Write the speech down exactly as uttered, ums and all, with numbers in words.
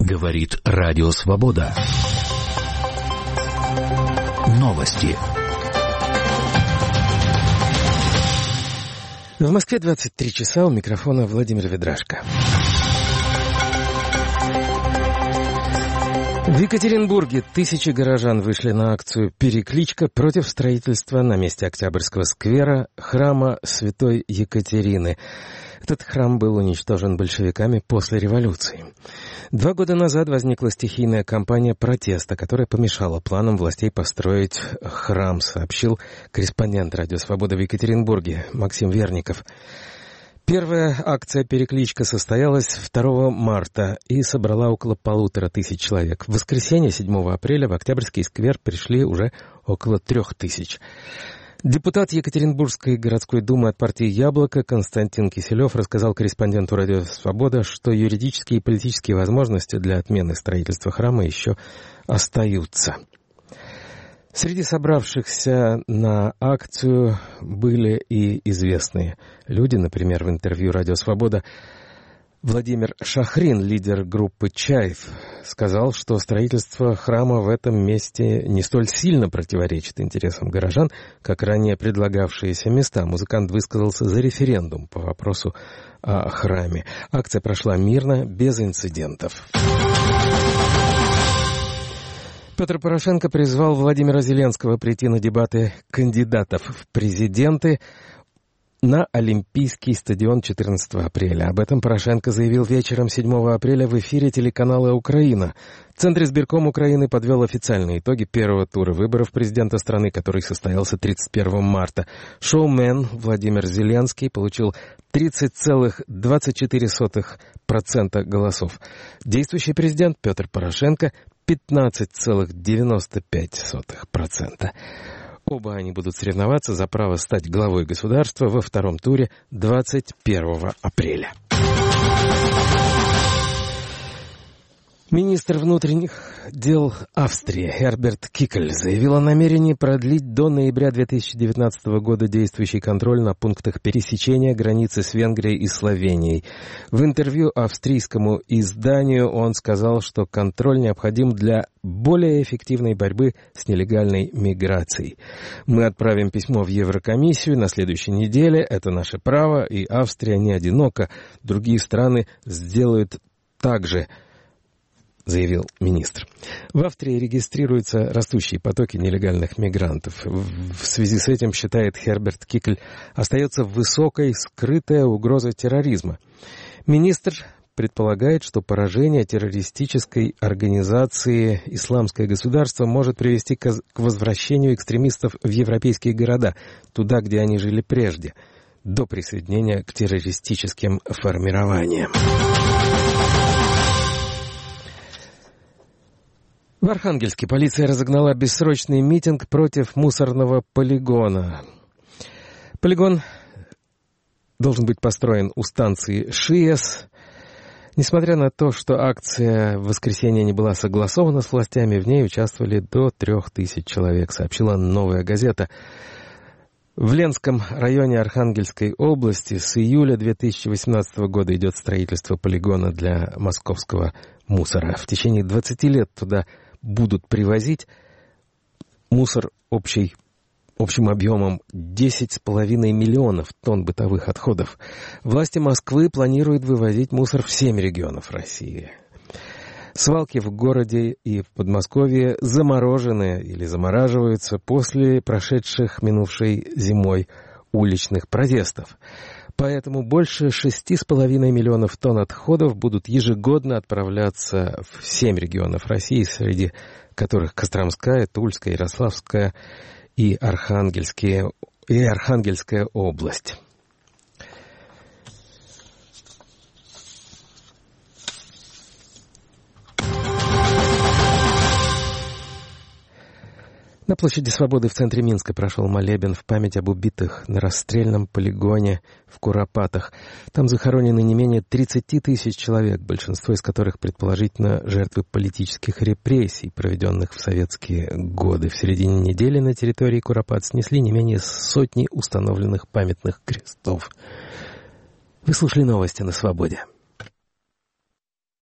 Говорит Радио Свобода. Новости. В Москве двадцать три часа, у микрофона Владимир Ведрашко. В Екатеринбурге тысячи горожан вышли на акцию «Перекличка» против строительства на месте Октябрьского сквера храма Святой Екатерины. Этот храм был уничтожен большевиками после революции. Два года назад возникла стихийная кампания протеста, которая помешала планам властей построить храм, сообщил корреспондент «Радио Свобода» в Екатеринбурге Максим Верников. Первая акция «Перекличка» состоялась второго марта и собрала около полутора тысяч человек. В воскресенье, седьмого апреля, в Октябрьский сквер пришли уже около трех тысяч. Депутат Екатеринбургской городской думы от партии «Яблоко» Константин Киселев рассказал корреспонденту «Радио Свобода», что юридические и политические возможности для отмены строительства храма еще остаются. Среди собравшихся на акцию были и известные люди. Например, в интервью «Радио Свобода» Владимир Шахрин, лидер группы «Чайф», сказал, что строительство храма в этом месте не столь сильно противоречит интересам горожан, как ранее предлагавшиеся места. Музыкант высказался за референдум по вопросу о храме. Акция прошла мирно, без инцидентов. Петр Порошенко призвал Владимира Зеленского прийти на дебаты кандидатов в президенты на Олимпийский стадион четырнадцатого апреля. Об этом Порошенко заявил вечером седьмого апреля в эфире телеканала «Украина». Центризбирком Украины подвел официальные итоги первого тура выборов президента страны, который состоялся тридцать первого марта. Шоумен Владимир Зеленский получил тридцать целых двадцать четыре сотых процента голосов. Действующий президент Петр Порошенко пятнадцать целых девяносто пять сотых процента. Оба они будут соревноваться за право стать главой государства во втором туре двадцать первого апреля. Министр внутренних дел Австрии Херберт Кикль заявил о намерении продлить до ноября две тысячи девятнадцатого года действующий контроль на пунктах пересечения границы с Венгрией и Словенией. В интервью австрийскому изданию он сказал, что контроль необходим для более эффективной борьбы с нелегальной миграцией. Мы отправим письмо в Еврокомиссию на следующей неделе. Это наше право, и Австрия не одинока. Другие страны сделают так же, заявил министр. В Австрии регистрируются растущие потоки нелегальных мигрантов. В связи с этим, считает Херберт Кикль, остается высокой скрытая угроза терроризма. Министр предполагает, что поражение террористической организации «Исламское государство» может привести к возвращению экстремистов в европейские города, туда, где они жили прежде, до присоединения к террористическим формированиям. В Архангельске полиция разогнала бессрочный митинг против мусорного полигона. Полигон должен быть построен у станции ШИЭС. Несмотря на то, что акция в воскресенье не была согласована с властями, в ней участвовали до трех тысяч человек, сообщила «Новая газета». В Ленском районе Архангельской области с июля две тысячи восемнадцатого года идет строительство полигона для московского мусора. В течение двадцати лет туда будут привозить мусор общий, общим объемом десять с половиной миллионов тонн бытовых отходов. Власти Москвы планируют вывозить мусор в семь регионов России. Свалки в городе и в Подмосковье заморожены или замораживаются после прошедших минувшей зимой уличных протестов. Поэтому больше шести с половиной миллионов тонн отходов будут ежегодно отправляться в семь регионов России, среди которых Костромская, Тульская, Ярославская и Архангельские, и Архангельская область. На площади Свободы в центре Минска прошел молебен в память об убитых на расстрельном полигоне в Куропатах. Там захоронены не менее тридцати тысяч человек, большинство из которых, предположительно, жертвы политических репрессий, проведенных в советские годы. В середине недели на территории Куропат снесли не менее сотни установленных памятных крестов. Вы слушали новости на Свободе.